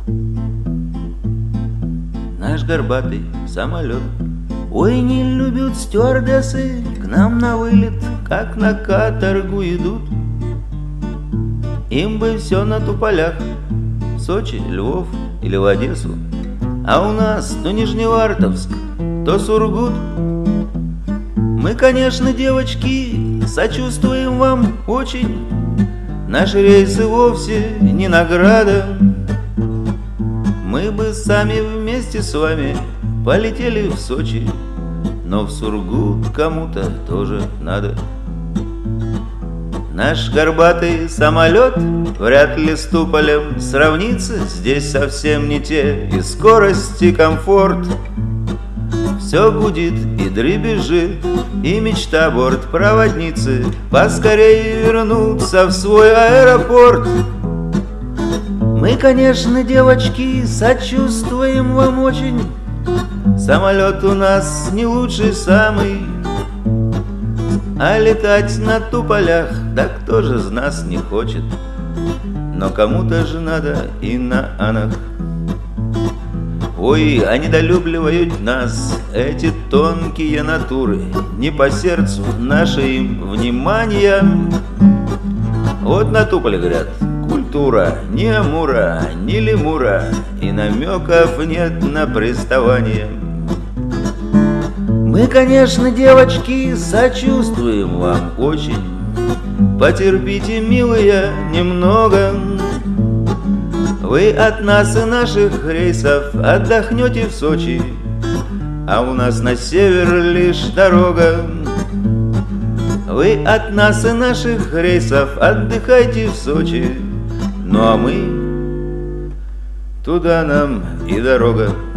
Наш горбатый самолет. Ой, не любят стюардессы к нам на вылет, как на каторгу идут. Им бы все на туполях, в Сочи, Львов или в Одессу. А у нас то Нижневартовск, то Сургут. Мы, конечно, девочки, сочувствуем вам очень. Наши рейсы вовсе не награда. Мы бы сами вместе с вами полетели в Сочи, но в Сургут кому-то тоже надо. Наш горбатый самолет вряд ли с Туполем сравнится. Здесь совсем не те и скорость, и комфорт. Все гудит и дребезжит, и мечта бортпроводницы поскорее вернуться в свой аэропорт. Мы, конечно, девочки, сочувствуем вам очень. Самолет у нас не лучший самый, а летать на туполях, да кто же из нас не хочет? Но кому-то же надо и на анах. Ой, а недолюбливают нас эти тонкие натуры, не по сердцу наше им внимание. Вот на туполе говорят: культура, ни амура, ни лемура, и намеков нет на приставание. Мы, конечно, девочки, сочувствуем вам очень. Потерпите, милые, немного. Вы от нас и наших рейсов отдохнете в Сочи, а у нас на север лишь дорога. Вы от нас и наших рейсов отдыхайте в Сочи, ну а мы, туда нам и дорога.